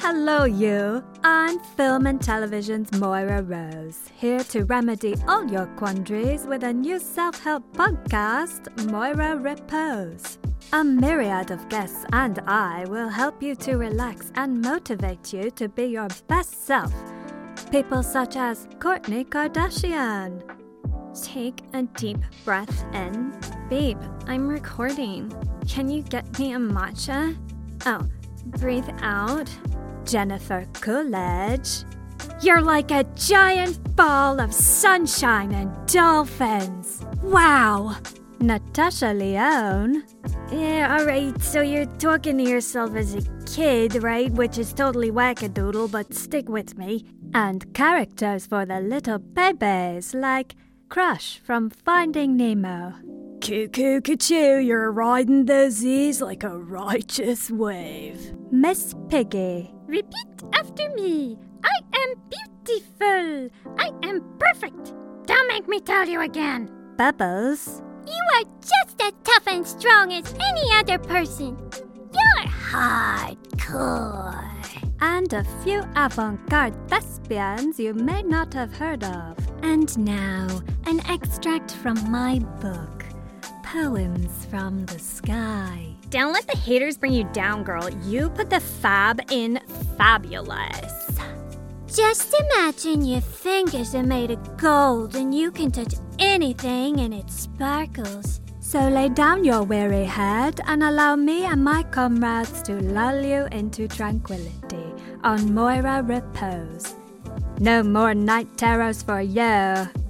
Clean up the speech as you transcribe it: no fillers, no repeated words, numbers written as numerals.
Hello, you. I'm Film and Television's Moira Rose, here to remedy all your quandaries with a new self-help podcast, Moira Repose. A myriad of guests and I will help you to relax and motivate you to be your best self. People such as Kourtney Kardashian. Take a deep breath in. Babe, I'm recording. Can you get me a matcha? Oh, breathe out. Jennifer Coolidge. You're like a giant ball of sunshine and dolphins. Wow. Natasha Lyonne. Yeah, alright, so you're talking to yourself as a kid, right? Which is totally wackadoodle, but stick with me. And characters for the little babies like Crush from Finding Nemo. Cuckoo, you're riding the Z's like a righteous wave. Miss Piggy. Repeat after me. I am beautiful. I am perfect. Don't make me tell you again. Bubbles. You are just as tough and strong as any other person. You're hardcore. And a few avant-garde thespians you may not have heard of. And now, an extract from my book, Poems from the Sky. Don't let the haters bring you down, girl. You put the fab in fabulous. Just imagine your fingers are made of gold and you can touch anything and it sparkles. So lay down your weary head and allow me and my comrades to lull you into tranquility on Moira Repose. No more night terrors for you.